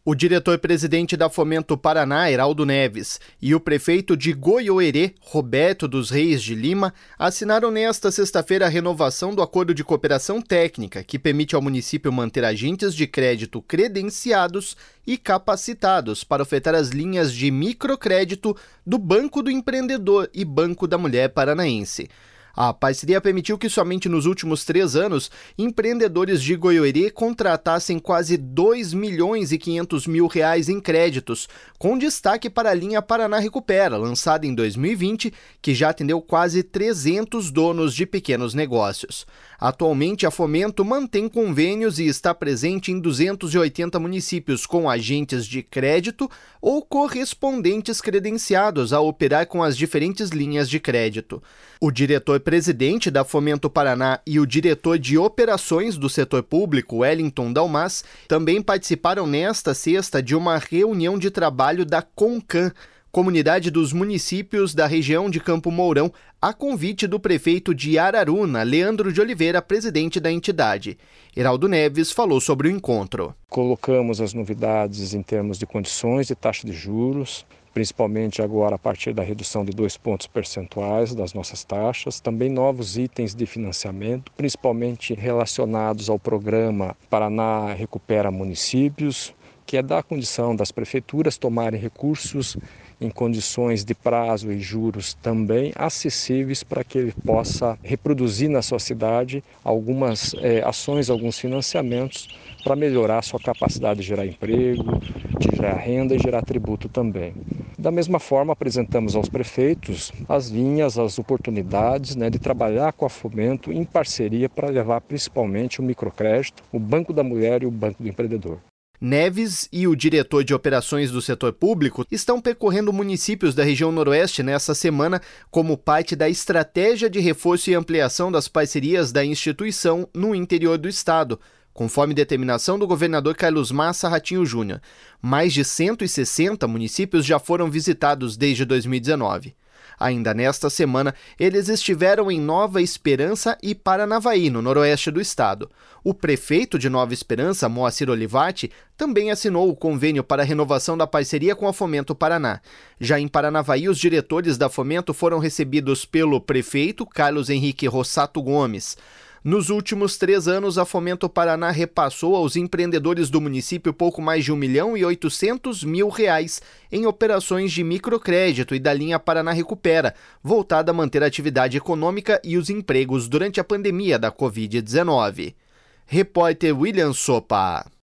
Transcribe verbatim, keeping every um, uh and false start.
O diretor-presidente da Fomento Paraná, Heraldo Neves, e o prefeito de Goiôerê, Roberto dos Reis de Lima, assinaram nesta sexta-feira a renovação do acordo de cooperação técnica, que permite ao município manter agentes de crédito credenciados e capacitados para ofertar as linhas de microcrédito do Banco do Empreendedor e Banco da Mulher Paranaense. A parceria permitiu que somente nos últimos três anos, empreendedores de Goiôerê contratassem quase dois milhões e quinhentos mil reais em créditos, com destaque para a linha Paraná Recupera, lançada em dois mil e vinte, que já atendeu quase trezentos donos de pequenos negócios. Atualmente, a Fomento mantém convênios e está presente em duzentos e oitenta municípios com agentes de crédito ou correspondentes credenciados a operar com as diferentes linhas de crédito. O diretor-presidente da Fomento Paraná e o diretor de operações do setor público, Wellington Dalmas, também participaram nesta sexta de uma reunião de trabalho da CONCAN, Comunidade dos Municípios da região de Campo Mourão, a convite do prefeito de Araruna, Leandro de Oliveira, presidente da entidade. Heraldo Neves falou sobre o encontro. Colocamos as novidades em termos de condições de taxa de juros, principalmente agora a partir da redução de dois pontos percentuais das nossas taxas, também novos itens de financiamento, principalmente relacionados ao programa Paraná Recupera Municípios, que é dar a condição das prefeituras tomarem recursos em condições de prazo e juros também acessíveis para que ele possa reproduzir na sua cidade algumas é, ações, alguns financiamentos para melhorar a sua capacidade de gerar emprego, de gerar renda e gerar tributo também. Da mesma forma, apresentamos aos prefeitos as linhas, as oportunidades, né, de trabalhar com a Fomento em parceria para levar principalmente o microcrédito, o Banco da Mulher e o Banco do Empreendedor. Neves e o diretor de operações do setor público estão percorrendo municípios da região noroeste nesta semana como parte da estratégia de reforço e ampliação das parcerias da instituição no interior do estado, conforme determinação do governador Carlos Massa Ratinho Júnior. Mais de cento e sessenta municípios já foram visitados desde dois mil e dezenove. Ainda nesta semana, eles estiveram em Nova Esperança e Paranavaí, no noroeste do estado. O prefeito de Nova Esperança, Moacir Olivati, também assinou o convênio para a renovação da parceria com a Fomento Paraná. Já em Paranavaí, os diretores da Fomento foram recebidos pelo prefeito Carlos Henrique Rossato Gomes. Nos últimos três anos, a Fomento Paraná repassou aos empreendedores do município pouco mais de um milhão e oitocentos mil reais em operações de microcrédito e da linha Paraná Recupera, voltada a manter a atividade econômica e os empregos durante a pandemia da covid dezenove. Repórter William Sopa.